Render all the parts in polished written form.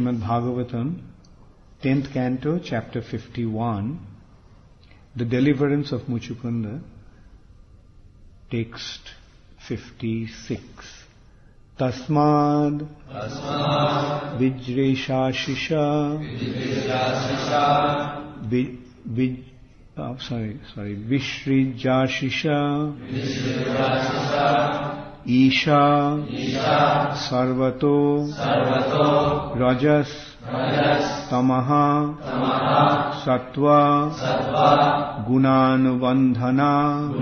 Srimad Bhagavatam, 10th canto, chapter 51, the deliverance of Muchukunda, text 56. Tasmad Vijreshashisha Vishrijashisha Isha Sarvato Rajas Tamaha Sattva Gunanubandhana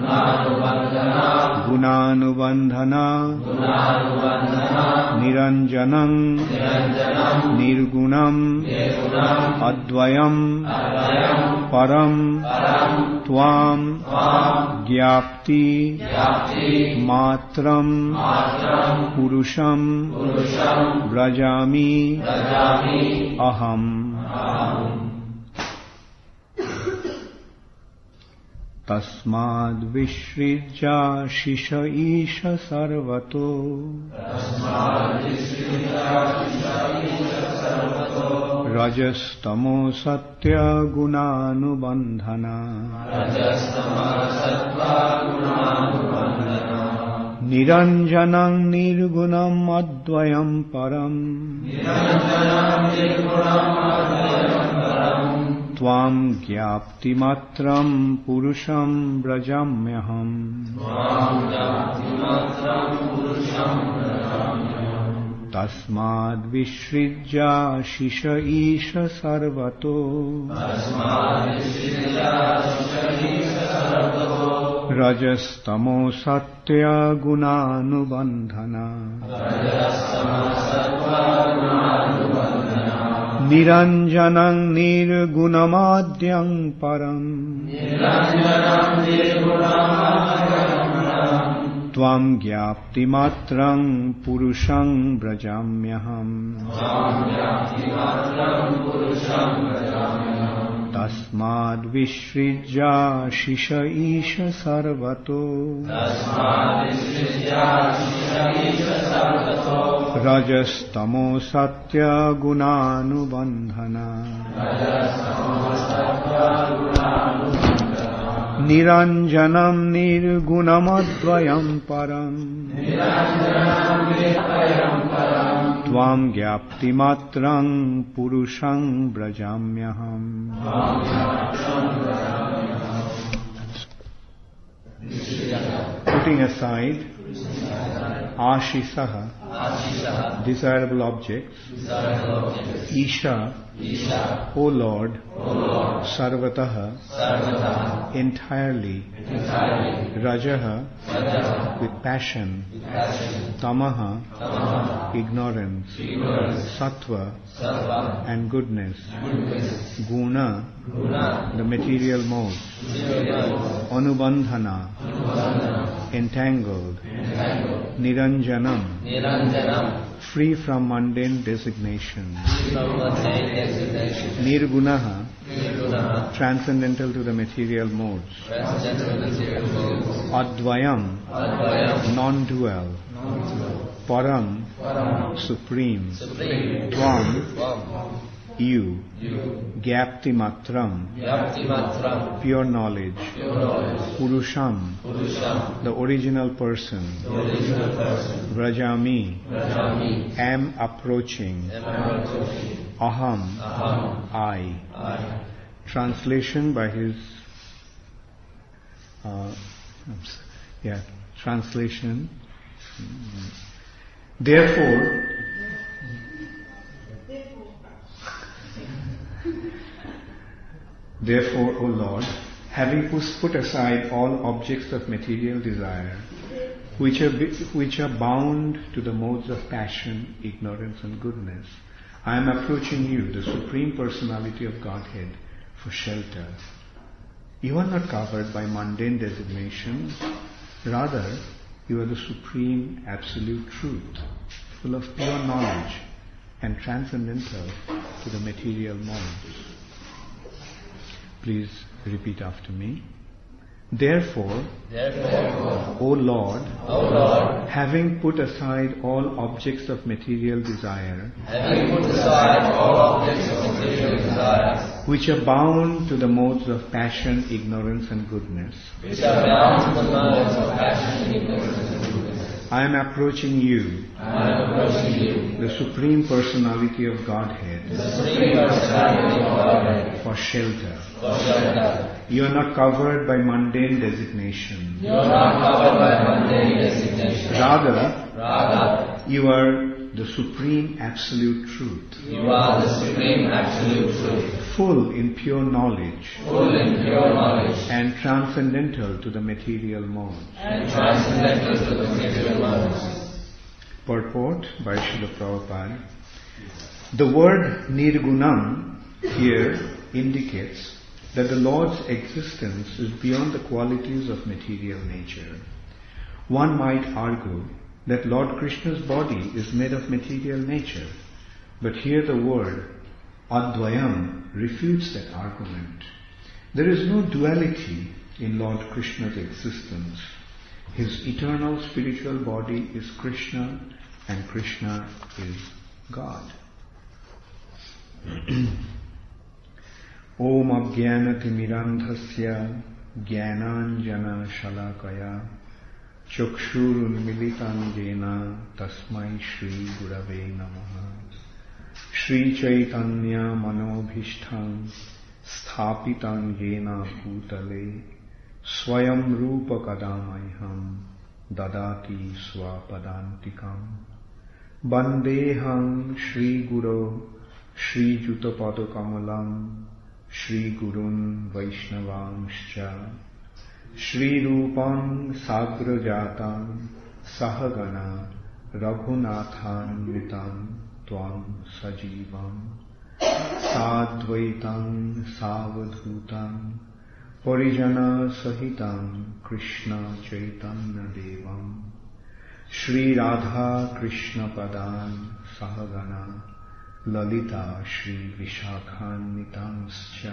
Niranjanam Nirgunam Advayam Param Tvam Gyapti Matram Purusham Brajami Aham. Tasmad Vishrijya Shisha Isha Sarvato Rajastamo Satya Gunanubandhana Niranjanam Nirgunam Advayam Param Tvam Gyapti Matram Purusham Brajamyaham. Tasmad Vishrijya Shisha Isha Sarvato Rajastamo Satya Gunanubandhana Niranjanam Nirgunamadyam Param Tvam Gyapti Matram Purusham Brajamyaham. Tasmad Vishrijya Shisha Isha Sarvato Rajastamo Satya Gunanubandhana Niranjanam Nirgunamadvayam Param Tvam Gyapti Matram Purusham Brajamyaham. Putting aside Ashisaha, desirable objects, Isha, O Lord, Sarvataha, entirely, Rajaha, with passion, Tamaha, ignorance, Sattva, and goodness, Guna, the material modes, Anubandhana, entangled, Niranjanam, free from mundane designation, Nirgunaha, transcendental to the material modes, Advayam, non-dual, Param, supreme, Tvam, you, Gyapti Matram, pure knowledge, Purusham, the original person, Vrajami, am approaching, Aham, I. Translation by his translation. Therefore, O Lord, having put aside all objects of material desire, which are bound to the modes of passion, ignorance and goodness, I am approaching you, the Supreme Personality of Godhead, for shelter. You are not covered by mundane designations, rather you are the Supreme Absolute Truth, full of pure knowledge and transcendental to the material modes. Please repeat after me. Therefore, O Lord, having put aside all objects of material desire, which are bound to the modes of passion, ignorance and goodness, I am approaching you, the Supreme Personality of Godhead, for shelter. You are not covered by mundane designation. Rather, you are the Supreme Absolute Truth. Full in pure knowledge. And transcendental to the material modes. Purport by Srila Prabhupada. The word Nirgunam here indicates that the Lord's existence is beyond the qualities of material nature. One might argue that Lord Krishna's body is made of material nature, but here the word Advayam refutes that argument. There is no duality in Lord Krishna's existence. His eternal spiritual body is Krishna and Krishna is God. Om Abhyanatimirandhasya Jnananjana Shalakaya Chakshurunmilitam Jena Tasmai Shri Gurave Namaha. Shri Chaitanya Manobhishtham Sthapitam Jena Bhutale Swayam Rupa Kadamayham Dadati Swapadantikam Bandeham Shri Guru Shri Jutapada Kamalam Shri Gurun Vaishnavanscha Shri Rupam Sagrajatam Sahagana Raghunathan Vitam Tvam Sajivam Sadvaitam Savadhutam Parijana Sahitam Krishna Chaitanya Devam Shri Radha Krishna Padan Sahagana Lalita Shri Vishakhan Nitamscha.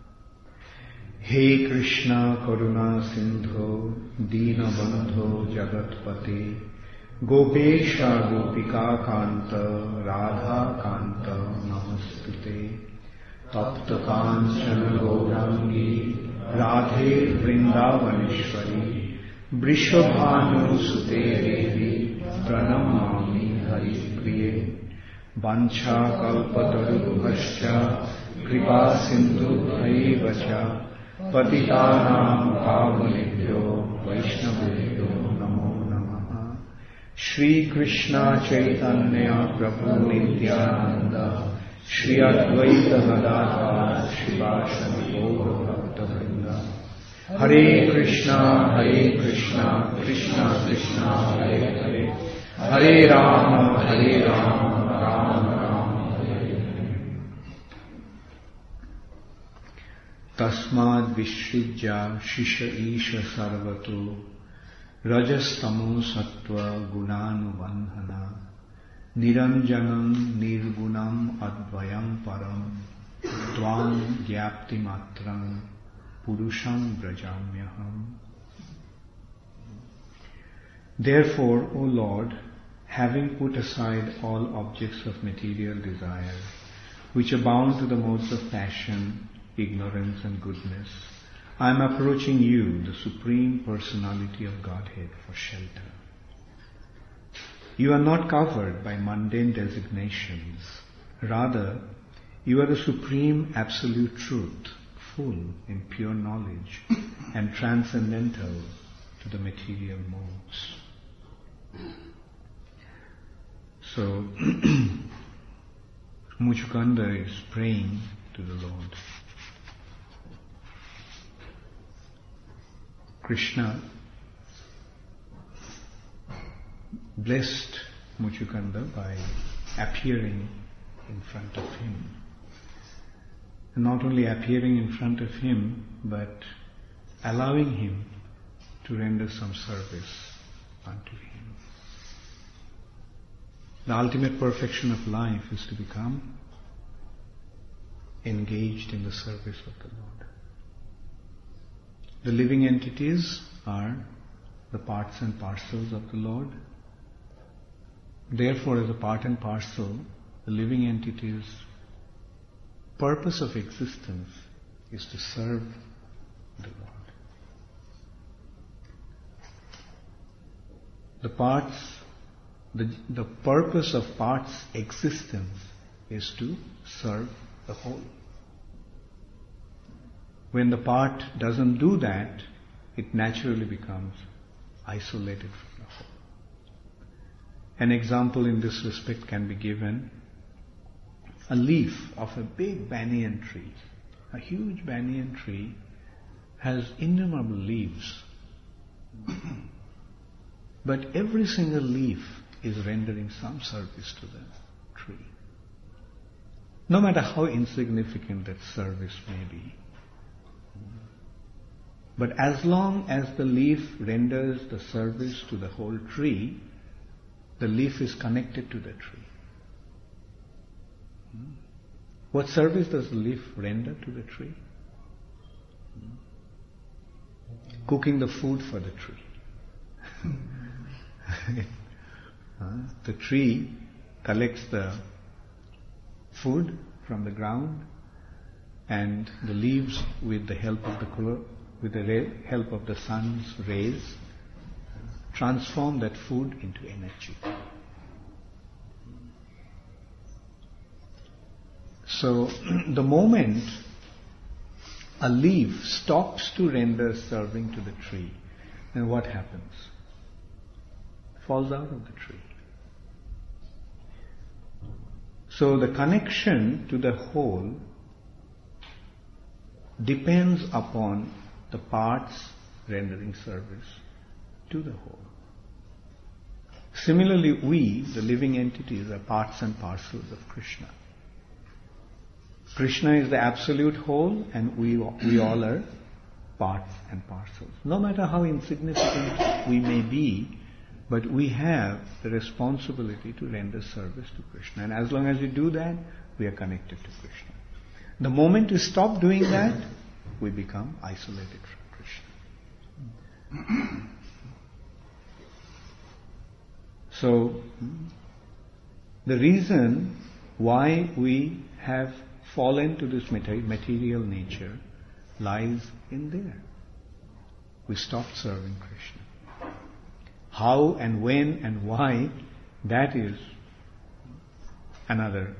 He Krishna Karuna Sindho Dina Bandho Jagatpate Gopesha Gopika Kanta Radha Kanta Namastute Tapta Kanchana Gaurangi Radhe Vrindavaneshwari Vrishabhanu Sute Devi Pranamami Hari Priye Vancha Kalpatarubhascha Kripa Sindhu Bhaivacha Patitanam Pavanebhyo Vaishnavebhyo Namo Namaha. Shri Krishna Chaitanya Prabhu Nityananda Shri Advaita Gadadhar Shivasana Gaura Bhakta Vrinda. Hare Krishna Krishna Krishna Hare Hare Hare Rama Rama Tasmad Vishrijya Shisha Isha Sarvato Rajastamo Sattva Gunanubandhana Niranjanam Nirgunam Advayam Param Tvam Gyapti Matram Purusham Brajamyaham. Therefore, O Lord, having put aside all objects of material desire, which are bound to the modes of passion, ignorance and goodness, I am approaching you, the Supreme Personality of Godhead, for shelter. You are not covered by mundane designations. Rather, you are the Supreme Absolute Truth, full in pure knowledge and transcendental to the material modes. So, Muchukanda is praying to the Lord. Krishna blessed Muchukanda by appearing in front of him. And not only appearing in front of him, but allowing him to render some service unto him. The ultimate perfection of life is to become engaged in the service of the Lord. The living entities are the parts and parcels of the Lord. Therefore, as a part and parcel, the living entity's purpose of existence is to serve the Lord. The purpose of parts' existence is to serve the whole. When the part doesn't do that, it naturally becomes isolated from the whole. An example in this respect can be given. A leaf of a big banyan tree, a huge banyan tree, has innumerable leaves. But every single leaf is rendering some service to the tree. No matter how insignificant that service may be. But as long as the leaf renders the service to the whole tree, the leaf is connected to the tree. What service does the leaf render to the tree? Cooking the food for the tree. The tree collects the food from the ground, and the leaves, with the help of help of the sun's rays, transform that food into energy. So, the moment a leaf stops to render serving to the tree, then what happens? It falls out of the tree. So, the connection to the whole depends upon the parts rendering service to the whole. Similarly, we, the living entities, are parts and parcels of Krishna. Krishna is the absolute whole, and we all are parts and parcels. No matter how insignificant we may be, but we have the responsibility to render service to Krishna. And as long as we do that, we are connected to Krishna. The moment we stop doing that, we become isolated from Krishna. So, the reason why we have fallen to this material nature lies in there. We stopped serving Krishna. How and when and why, that is another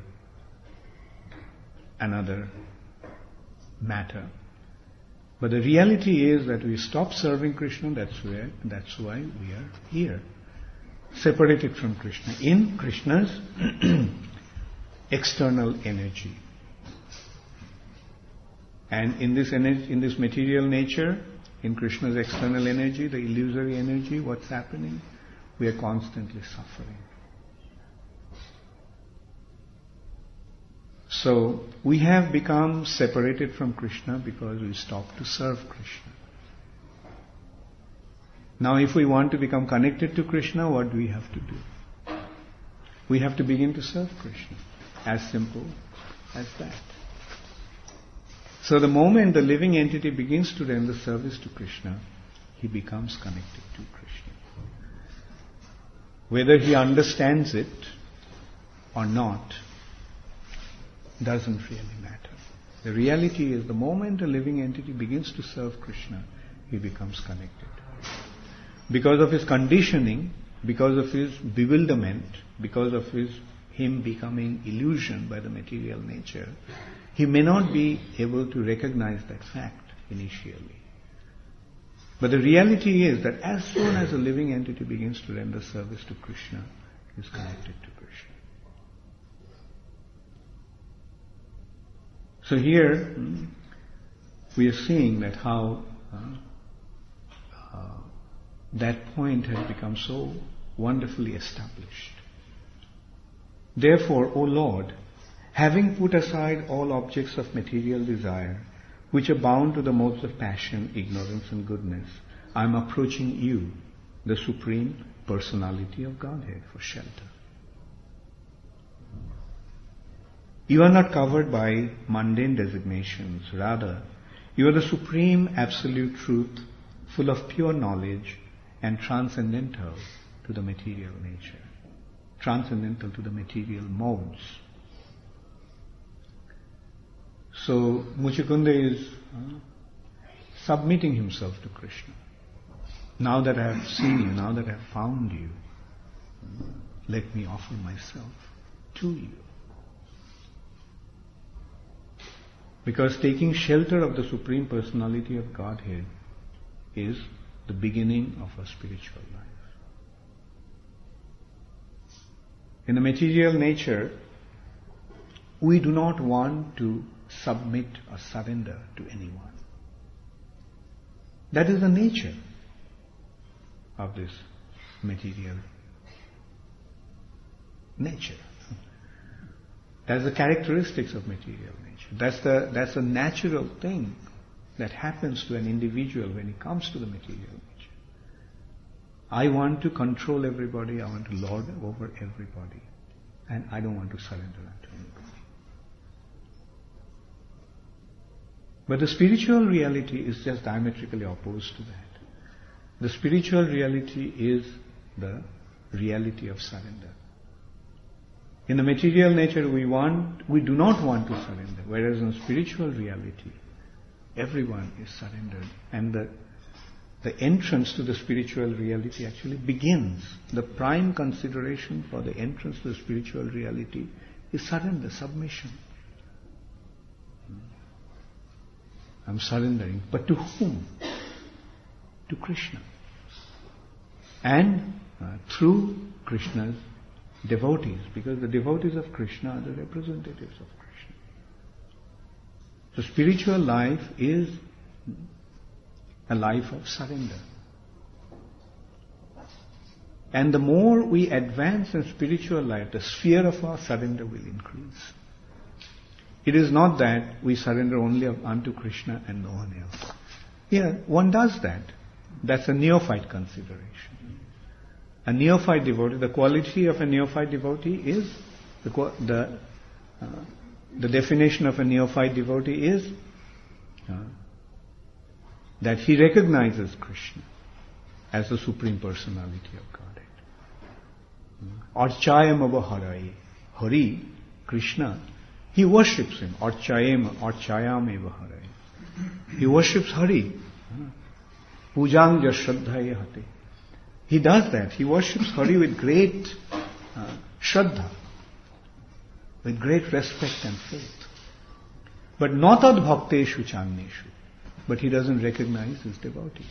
matter. But the reality is that we stopped serving Krishna, that's why we are here. Separated from Krishna, in Krishna's external energy. And in this material nature, in Krishna's external energy, the illusory energy, what's happening? We are constantly suffering. So, we have become separated from Krishna because we stopped to serve Krishna. Now, if we want to become connected to Krishna, what do we have to do? We have to begin to serve Krishna. As simple as that. So the moment the living entity begins to render service to Krishna, he becomes connected to Krishna. Whether he understands it or not doesn't really matter. The reality is the moment a living entity begins to serve Krishna, he becomes connected. Because of his conditioning, because of his bewilderment, because of him becoming illusioned by the material nature, he may not be able to recognize that fact initially. But the reality is that as soon as a living entity begins to render service to Krishna, he is connected to Krishna. So here, we are seeing that how that point has become so wonderfully established. Therefore, O Lord, having put aside all objects of material desire, which are bound to the modes of passion, ignorance and goodness, I am approaching you, the Supreme Personality of Godhead, for shelter. You are not covered by mundane designations, rather, You are the supreme absolute truth, full of pure knowledge and transcendental to the material nature, transcendental to the material modes. So Muchukunda is submitting himself to Krishna. Now that I have seen you, now that I have found you, let me offer myself to you. Because taking shelter of the Supreme Personality of Godhead is the beginning of a spiritual life. In the material nature, we do not want to submit or surrender to anyone. That is the nature of this material nature. That's the characteristics of material nature. That's the natural thing that happens to an individual when he comes to the material nature. I want to control everybody, I want to lord over everybody, and I don't want to surrender unto anybody. But the spiritual reality is just diametrically opposed to that. The spiritual reality is the reality of surrender. In the material nature we do not want to surrender, whereas in spiritual reality, everyone is surrendered. And the entrance to the spiritual reality actually begins. The prime consideration for the entrance to the spiritual reality is surrender, submission. I'm surrendering. But to whom? To Krishna. And through Krishna's devotees, because the devotees of Krishna are the representatives of Krishna. So spiritual life is a life of surrender. And the more we advance in spiritual life, the sphere of our surrender will increase. It is not that we surrender only unto Krishna and no one else. Yeah, one does that. That's a neophyte consideration. A neophyte devotee, the quality of a neophyte devotee is, the definition of a neophyte devotee is that he recognizes Krishna as the Supreme Personality of Godhead. Archayam avaharai. Hari, Krishna, he worships him. Archayam avaharai. He worships Hari. Pujang jasraddhaya hate. He does that. He worships Hari with great shraddha, with great respect and faith. But natad bhakteshu channeshu. But he doesn't recognize his devotees.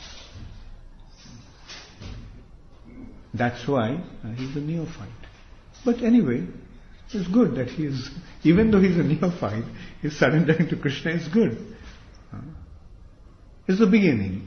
That's why he's a neophyte. But anyway, it's good that he is, even though he's a neophyte, his surrendering to Krishna is good. It's the beginning.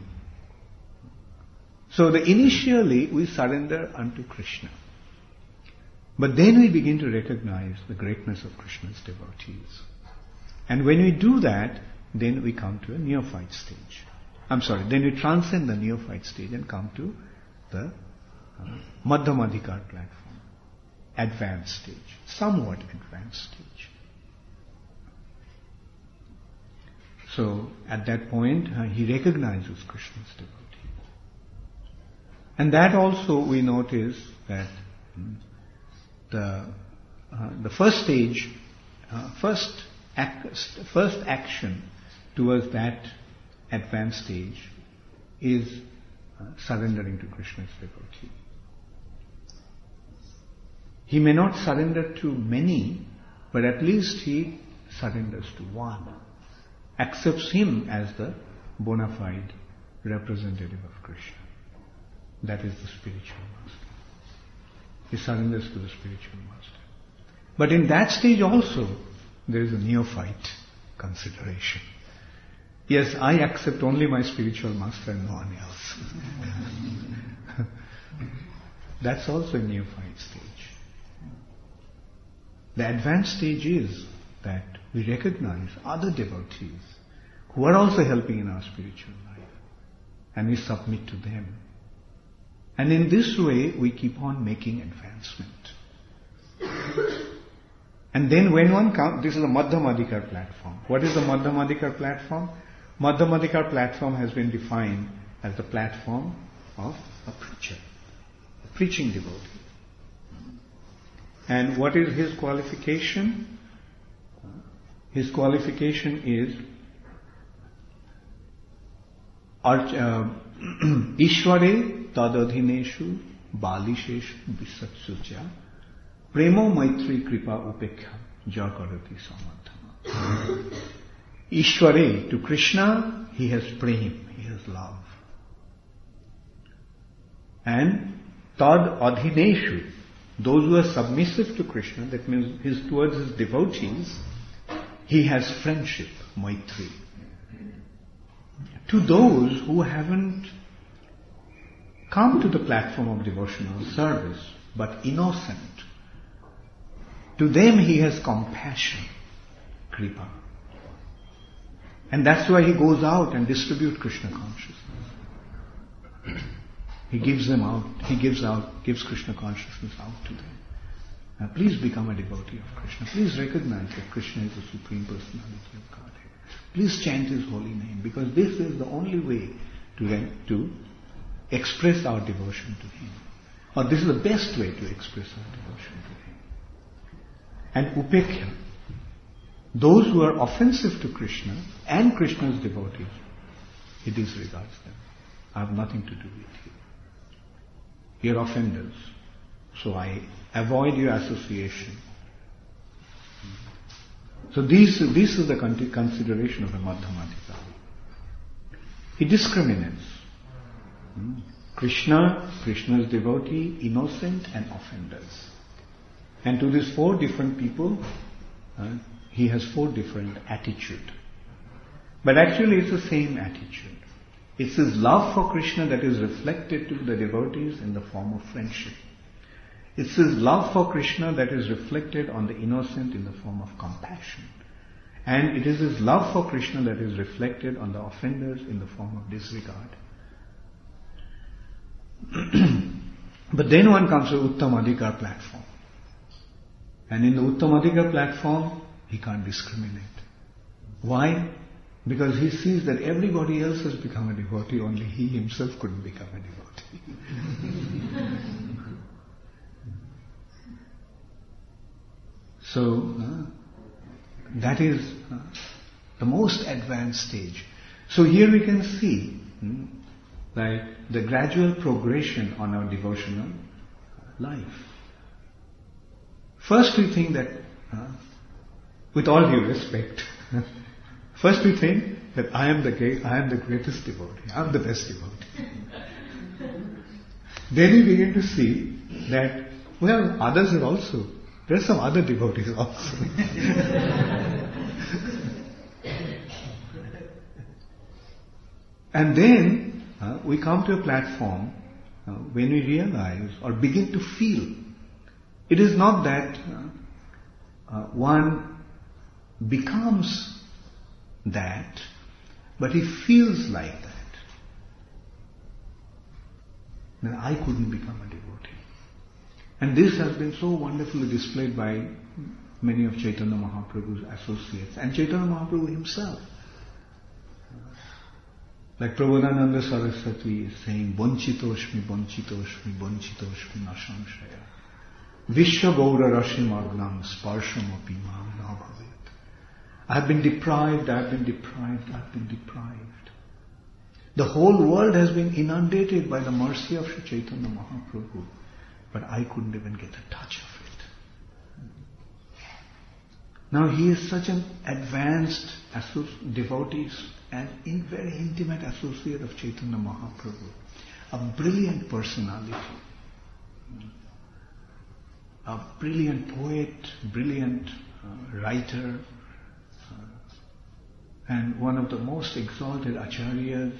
So initially we surrender unto Krishna. But then we begin to recognize the greatness of Krishna's devotees. And when we do that, then we come to a neophyte stage. Then we transcend the neophyte stage and come to the Madhyamadhikar platform. Advanced stage. Somewhat advanced stage. So at that point, he recognizes Krishna's devotee. And that also we notice that the first stage, first action towards that advanced stage is surrendering to Krishna's devotee. He may not surrender to many, but at least he surrenders to one, accepts him as the bona fide representative of Krishna. That is the spiritual master. He surrenders to the spiritual master. But in that stage also, there is a neophyte consideration. Yes, I accept only my spiritual master and no one else. That's also a neophyte stage. The advanced stage is that we recognize other devotees who are also helping in our spiritual life, and we submit to them. And in this way, we keep on making advancement. And then when one comes, this is the Madhyamadhikar platform. What is the Madhyamadhikar platform? Madhyamadikar platform has been defined as the platform of a preacher, a preaching devotee. And what is his qualification? His qualification is Ishware tadadhineshu balisheshu visatsucha premo maitri kripa upekha jakarati samadhana. Ishware, to Krishna, he has prem, he has love. And tad adhineshu, those who are submissive to Krishna, that means towards his devotees, he has friendship, maitri. To those who haven't come to the platform of devotional service, but innocent, to them he has compassion, kripa. And that's why he goes out and distributes Krishna consciousness. He gives Krishna consciousness out to them. Now please become a devotee of Krishna. Please recognize that Krishna is the Supreme Personality of Godhead. Please chant His holy name, because this is the only way to express our devotion to Him. Or this is the best way to express our devotion to Him. And upekya, those who are offensive to Krishna and Krishna's devotees, he disregards them. I have nothing to do with you. You're offenders, so I avoid your association. So this is the consideration of the Madhyamadika. He discriminates. Krishna's devotee, innocent and offenders. And to these four different people, he has four different attitudes. But actually it's the same attitude. It's his love for Krishna that is reflected to the devotees in the form of friendship. It's his love for Krishna that is reflected on the innocent in the form of compassion. And it is his love for Krishna that is reflected on the offenders in the form of disregard. But then one comes to Uttamadikar platform. And in the Uttamadikar platform, he can't discriminate. Why? Because he sees that everybody else has become a devotee, only he himself couldn't become a devotee. So, that is the most advanced stage. So here we can see like the gradual progression on our devotional life. First we think that, with all due respect, first we think that I am the greatest devotee, I am the best devotee. Then we begin to see that, well, others are also. There are some other devotees also. And then we come to a platform when we realize or begin to feel. It is not that one becomes that, but he feels like that. Then I couldn't become a devotee. And this has been so wonderfully displayed by many of Chaitanya Mahaprabhu's associates and Chaitanya Mahaprabhu himself. Like Prabodhananda Saraswati is saying, Bonchitoshmi, Bonchitoshmi, Bonchitoshmi Nasamshaya. Vishwa Gaura Rashi Magnam Sparsham Api Mam Na Bhavet. I have been deprived, I have been deprived, I have been deprived. The whole world has been inundated by the mercy of Sri Chaitanya Mahaprabhu. But I couldn't even get a touch of it. Now he is such an advanced devotee and very intimate associate of Chaitanya Mahaprabhu. A brilliant personality. A brilliant poet, brilliant writer, and one of the most exalted acharyas.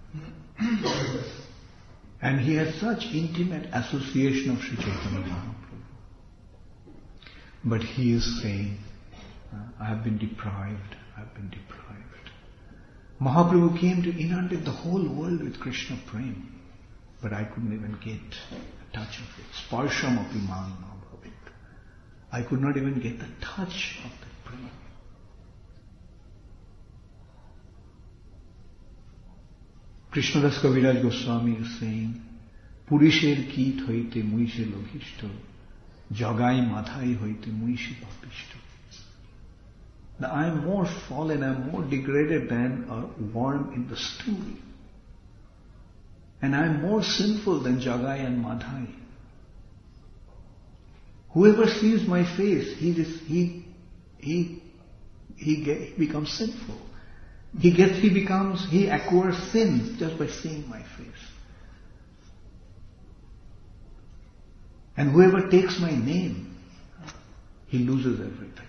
And he has such intimate association of Sri Chaitanya Mahaprabhu. But he is saying, I have been deprived, I have been deprived. Mahaprabhu came to inundate the whole world with Krishna prem, but I couldn't even get a touch of it. Sparsham api mam na bhavit. I could not even get the touch of the prem. Krishnadas Kaviraj Goswami is saying, Purisher Kit hoite muishe logishto, Jagai Madhai hoite muishe papishto. Now I am more fallen, I am more degraded than a worm in the stool. And I am more sinful than Jagai and Madhai. Whoever sees my face, he becomes sinful. He acquires sin just by seeing my face. And whoever takes my name, he loses everything.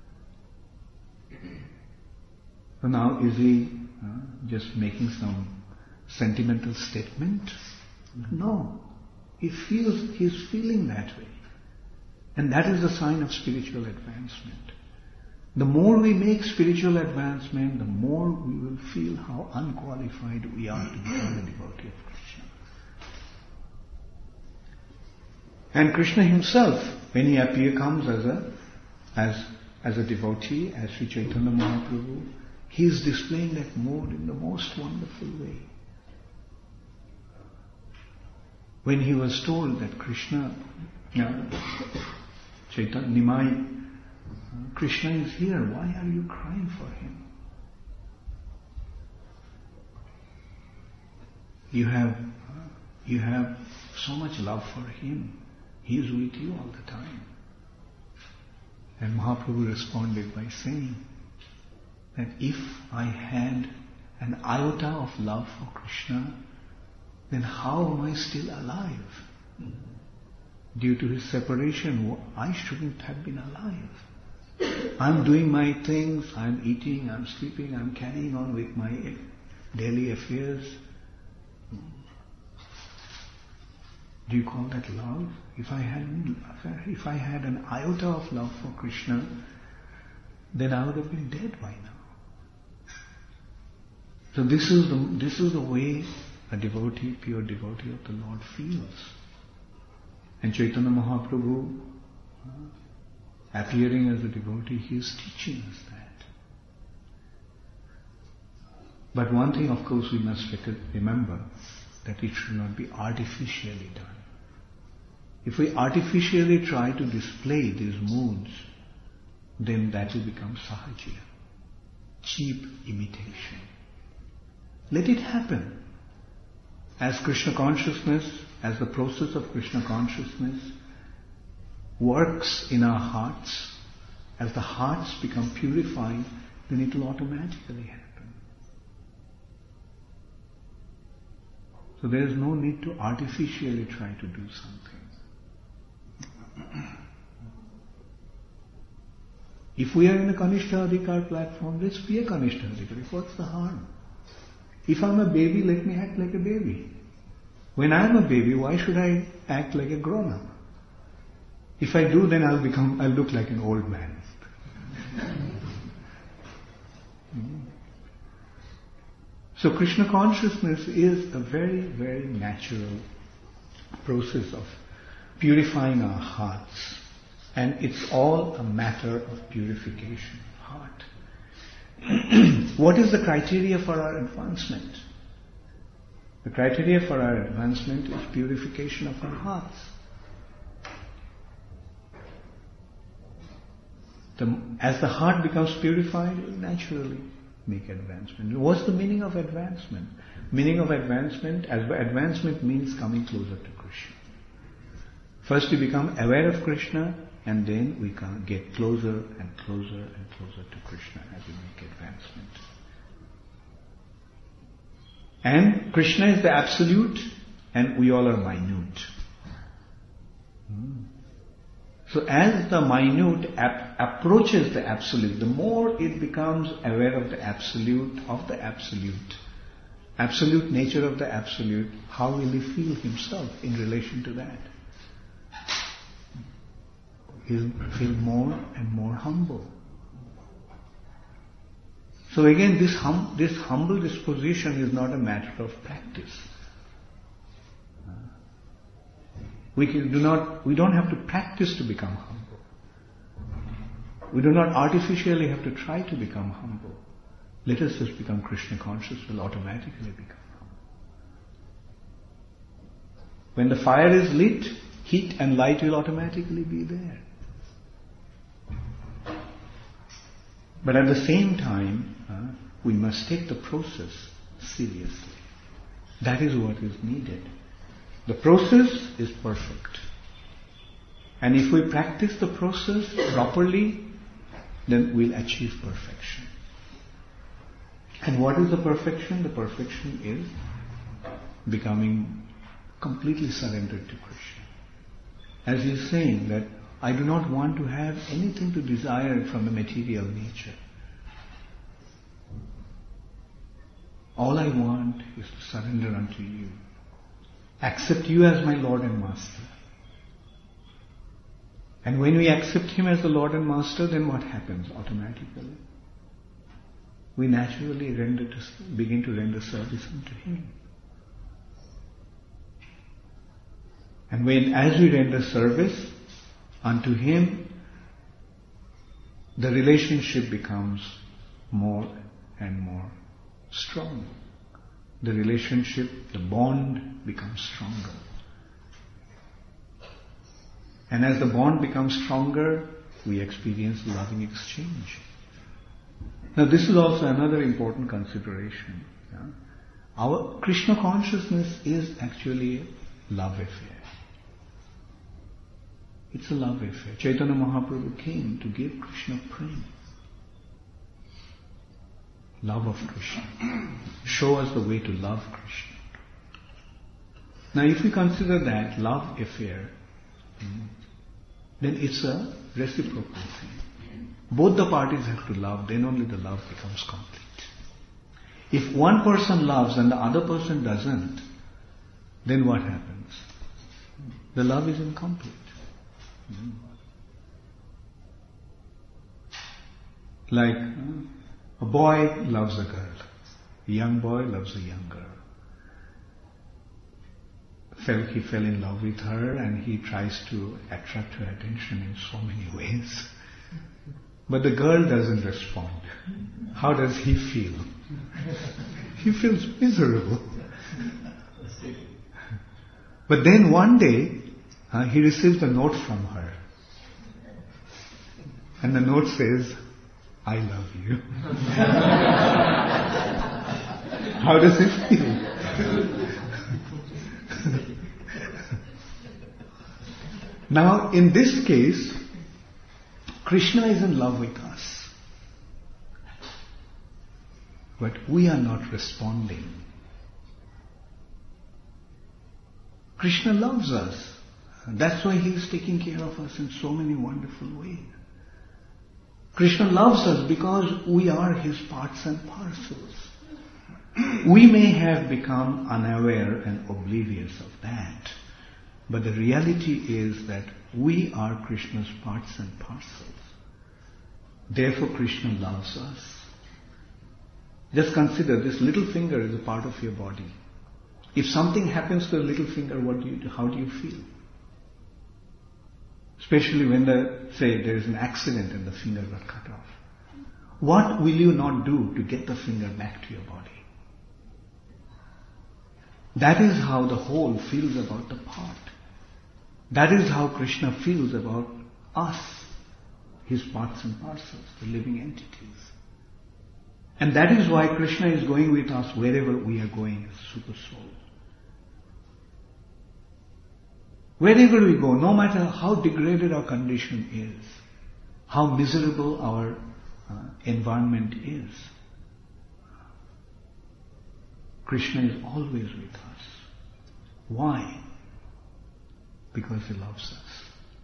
So now is he just making some sentimental statement? No. He's feeling that way. And that is a sign of spiritual advancement. The more we make spiritual advancement, the more we will feel how unqualified we are to become a devotee of Krishna. And Krishna himself, when he comes as a devotee, as Sri Chaitanya Mahaprabhu, he is displaying that mood in the most wonderful way. When he was told that Krishna, Chaitanya, Nimai, Krishna is here, why are you crying for him? You have so much love for him. He is with you all the time. And Mahaprabhu responded by saying that if I had an iota of love for Krishna, then how am I still alive? Due to his separation, I shouldn't have been alive. I'm doing my things, I'm eating, I'm sleeping, I'm carrying on with my daily affairs. Do you call that love? If I had an iota of love for Krishna, then I would have been dead by now. So this is the way a devotee, pure devotee of the Lord feels. And Chaitanya Mahaprabhu, appearing as a devotee, he is teaching us that. But one thing, of course, we must remember, that it should not be artificially done. If we artificially try to display these moods, then that will become sahajiya, cheap imitation. Let it happen. As Krishna consciousness, as the process of Krishna consciousness works in our hearts, as the hearts become purified, then it will automatically happen. So there is no need to artificially try to do something. If we are in a Kanishta Adhikar platform, let's be a Kanishta Adhikar. What's the harm? If I'm a baby, let me act like a baby. When I'm a baby, why should I act like a grown-up? If I do, then I'll look like an old man. So Krishna consciousness is a very, very natural process of purifying our hearts. And it's all a matter of purification of heart. What is the criteria for our advancement? The criteria for our advancement is purification of our hearts. As the heart becomes purified, it will naturally make advancement. What's the meaning of advancement? Meaning of advancement, advancement means coming closer to Krishna. First we become aware of Krishna, and then we can get closer and closer and closer to Krishna as we make advancement. And Krishna is the absolute, and we all are minute. So as the minute approaches the absolute, the more it becomes aware of the absolute nature of the absolute, how will he feel himself in relation to that? He'll feel more and more humble. So again, this humble disposition is not a matter of practice. We don't have to practice to become humble. We do not artificially have to try to become humble. Let us just become Krishna conscious, we'll automatically become humble. When the fire is lit, heat and light will automatically be there. But at the same time, we must take the process seriously. That is what is needed. The process is perfect. And if we practice the process properly, then we'll achieve perfection. And what is the perfection? The perfection is becoming completely surrendered to Krishna. As he is saying that I do not want to have anything to desire from the material nature. All I want is to surrender unto you. Accept you as my Lord and Master. And when we accept Him as the Lord and Master, then what happens automatically? We naturally begin to render service unto Him. And as we render service unto Him, the relationship becomes more and more strong. The relationship, the bond becomes stronger. And as the bond becomes stronger, we experience loving exchange. Now this is also another important consideration. Our Krishna consciousness is actually a love affair. It's a love affair. Chaitanya Mahaprabhu came to give Krishna prema. Love of Krishna. Show us the way to love Krishna. Now if we consider that love affair, then it's a reciprocal thing. Both the parties have to love, then only the love becomes complete. If one person loves and the other person doesn't, then what happens? The love is incomplete. Like a boy loves a girl, a young boy loves a young girl. He fell in love with her and he tries to attract her attention in so many ways. But the girl doesn't respond. How does he feel? He feels miserable. But then one day, he receives a note from her. And the note says, I love you. How does he feel? Now, in this case, Krishna is in love with us. But we are not responding. Krishna loves us. That's why He is taking care of us in so many wonderful ways. Krishna loves us because we are His parts and parcels. We may have become unaware and oblivious of that. But the reality is that we are Krishna's parts and parcels. Therefore Krishna loves us. Just consider this little finger is a part of your body. If something happens to the little finger, what do you do? How do you feel? Especially when say there is an accident and the finger got cut off. What will you not do to get the finger back to your body? That is how the whole feels about the part. That is how Krishna feels about us, His parts and parcels, the living entities. And that is why Krishna is going with us wherever we are going as super soul. Wherever we go, no matter how degraded our condition is, how miserable our environment is, Krishna is always with us. Why? Because He loves us.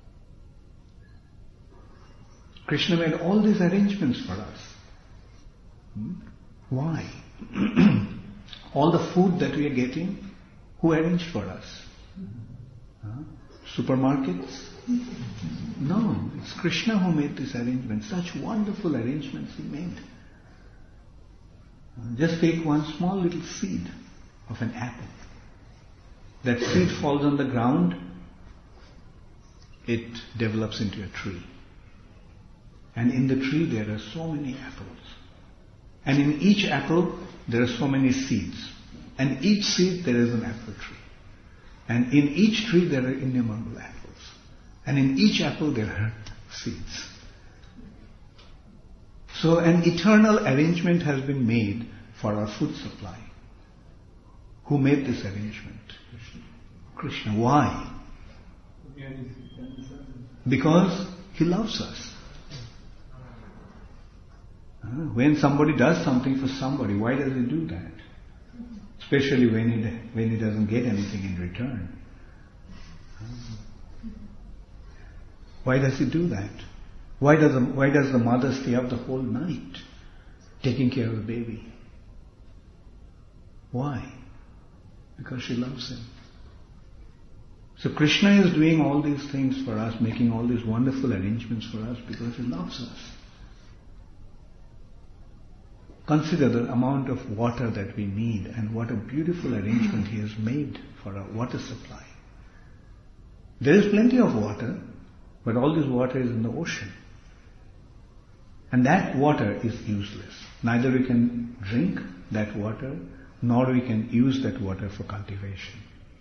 Krishna made all these arrangements for us. Why? All the food that we are getting, who arranged for us? Supermarkets? No, it's Krishna who made this arrangement. Such wonderful arrangements He made. Just take one small little seed of an apple. That seed falls on the ground, it develops into a tree. And in the tree there are so many apples. And in each apple there are so many seeds. And each seed there is an apple tree. And in each tree there are innumerable apples. And in each apple there are seeds. So an eternal arrangement has been made for our food supply. Who made this arrangement? Krishna. Why? Because He loves us. When somebody does something for somebody, why does He do that? Especially when he doesn't get anything in return. Why does He do that? Why does the mother stay up the whole night taking care of the baby? Why? Because she loves Him. So Krishna is doing all these things for us, making all these wonderful arrangements for us because He loves us. Consider the amount of water that we need and what a beautiful arrangement He has made for our water supply. There is plenty of water, but all this water is in the ocean. And that water is useless. Neither we can drink that water, nor we can use that water for cultivation.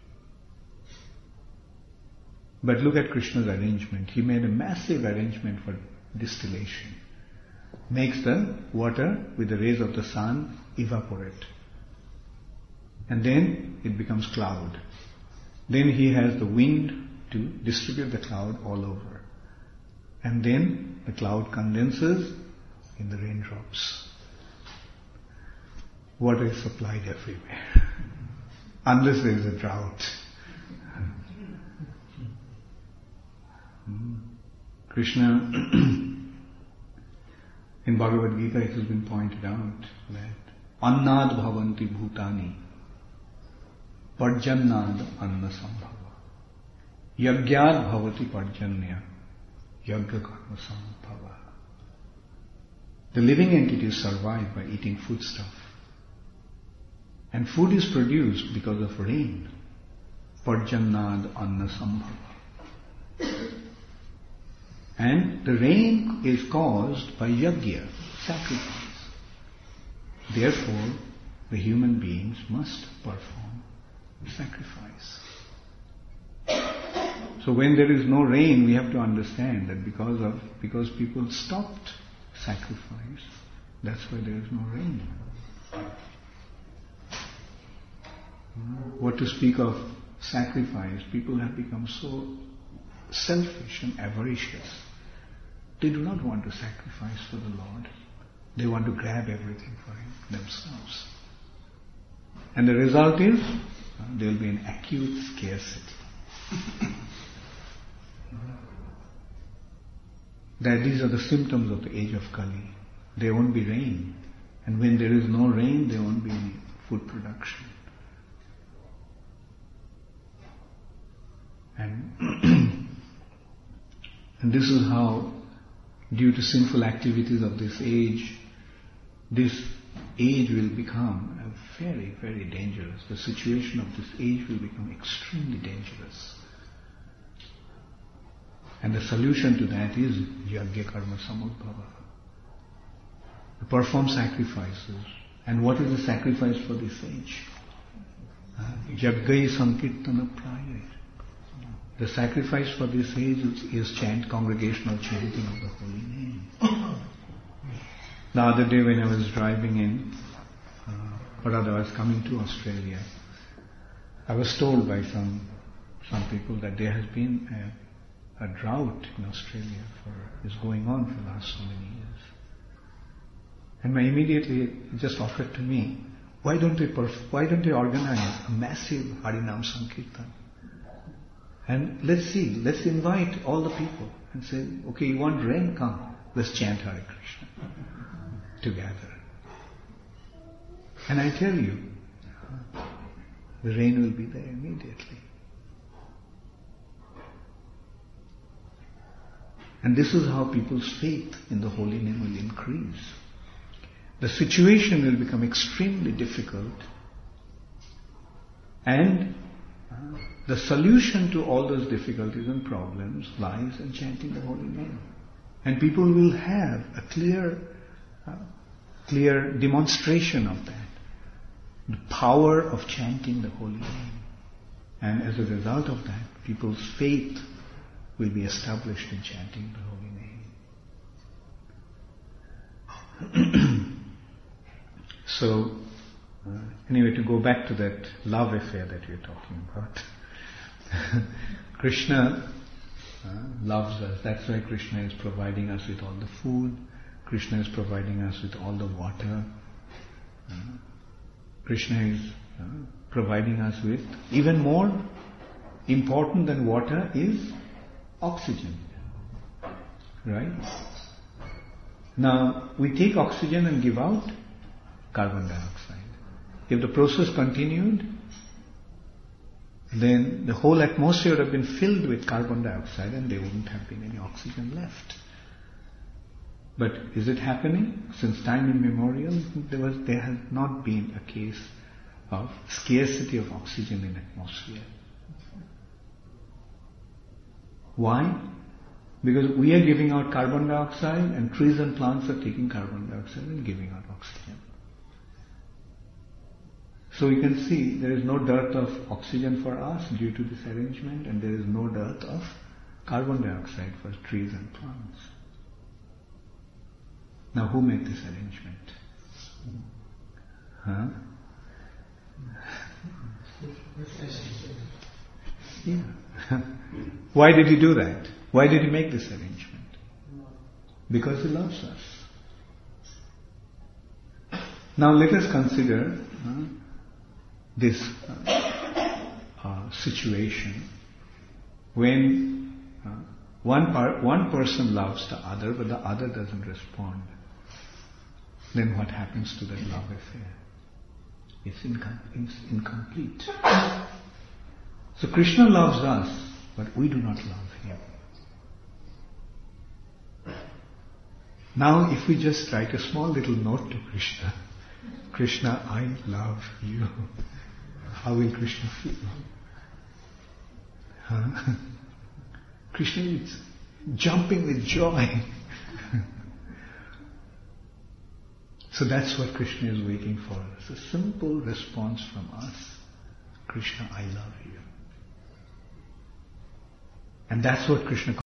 But look at Krishna's arrangement. He made a massive arrangement for distillation. Makes the water with the rays of the sun evaporate. And then it becomes cloud. Then He has the wind to distribute the cloud all over. And then the cloud condenses in the raindrops. Water is supplied everywhere. Unless there is a drought. Krishna, in Bhagavad Gita it has been pointed out that Annad bhavanti bhutani Parjannad anna sambhava Yagyad bhavati parjanya Yagya karma sambhava. The living entities survive by eating foodstuff. And food is produced because of rain. Parjannad anna sambhava. And the rain is caused by yajna, sacrifice. Therefore, the human beings must perform sacrifice. So when there is no rain, we have to understand that because people stopped sacrifice, that's why there is no rain. What to speak of sacrifice? People have become so selfish and avaricious. They do not want to sacrifice for the Lord. They want to grab everything for themselves. And the result is, there will be an acute scarcity. That these are the symptoms of the age of Kali. There won't be rain. And when there is no rain, there won't be any food production. And this is how, due to sinful activities of this age will become very, very dangerous. The situation of this age will become extremely dangerous. And the solution to that is Yagya Karma Samudbhava. To perform sacrifices. And what is the sacrifice for this age? Yagya Sankirtana Prayat. The sacrifice for this age is congregational chanting of the holy name. The other day when I was driving in, or rather I was coming to Australia, I was told by some people that there has been a drought in Australia is going on for the last so many years. And immediately it just occurred to me, why don't they organize a massive Harinam Sankirtan? And let's invite all the people and say, okay, you want rain? Come, let's chant Hare Krishna together. And I tell you, the rain will be there immediately. And this is how people's faith in the holy name will increase. The situation will become extremely difficult, and the solution to all those difficulties and problems lies in chanting the holy name. And people will have a clear demonstration of that. The power of chanting the holy name. And as a result of that, people's faith will be established in chanting the holy name. So, anyway, to go back to that love affair that you're talking about, Krishna loves us. That's why Krishna is providing us with all the food. Krishna is providing us with all the water. Krishna is providing us with, even more important than water is oxygen. Right? Now, we take oxygen and give out carbon dioxide. If the process continued, then the whole atmosphere would have been filled with carbon dioxide and there wouldn't have been any oxygen left. But is it happening? Since time immemorial, there has not been a case of scarcity of oxygen in atmosphere. Why? Because we are giving out carbon dioxide and trees and plants are taking carbon dioxide and giving out oxygen. So you can see there is no dearth of oxygen for us due to this arrangement, and there is no dearth of carbon dioxide for trees and plants. Now who made this arrangement? Huh? Yeah. Why did he do that? Why did he make this arrangement? Because he loves us. Now let us consider this situation when one person loves the other but the other doesn't respond. Then what happens to that love affair? It's incomplete. So Krishna loves us, but we do not love him. Now if we just write a small little note to Krishna, Krishna, I love you. How will Krishna feel? Huh? Krishna is jumping with joy. So that's what Krishna is waiting for us. A simple response from us. Krishna, I love you. And that's what Krishna